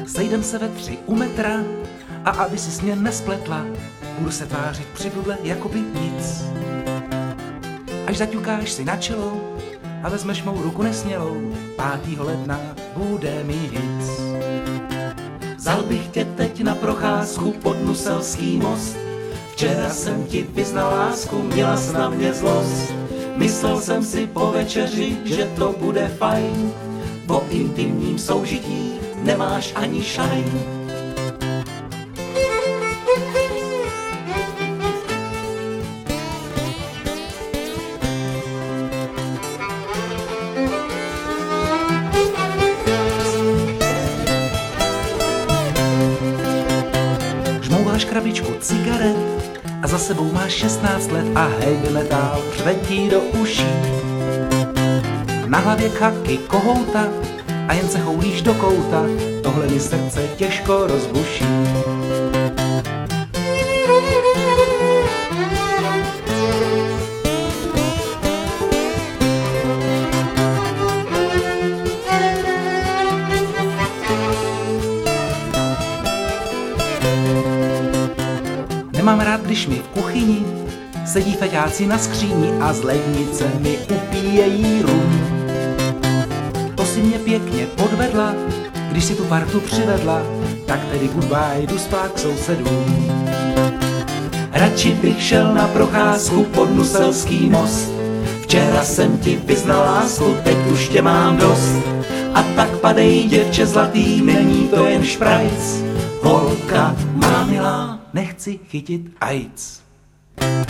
Sejdem se ve 3 u metra a aby si mě nespletla, budu se tvářit přibludle jako by nic. Až zaťukáš si na čelo a vezmeš mou ruku nesmělou, 5. ledna bude mi hic. Vzal bych tě teď na procházku pod Nuselský most. Včera jsem ti vyznal lásku, měla jsi na mě zlost. Myslel jsem si po večeři, že to bude fajn. Po intimním soužití nemáš ani šajn. Žmouváš krabičku cigaret a za sebou máš 16 let a heavy metal řve ti do uší. Na hlavě kaky kohouta a jen se choulíš do kouta, tohle mi srdce těžko rozbuší. Nemám rád, když mi v kuchyni sedí feťáci na skříni a z lednice mi upíjejí rum. To si mě pěkně podvedla, když si tu partu přivedla, tak tedy goodbye, jdu spát k sousedům. Radši bych šel na procházku pod Nuselský most. Včera jsem ti vyznal lásku, teď už tě mám dost. A tak padej, děvče zlatý, není to jen šprajc. Holka má milá, nechci chytit AIDS.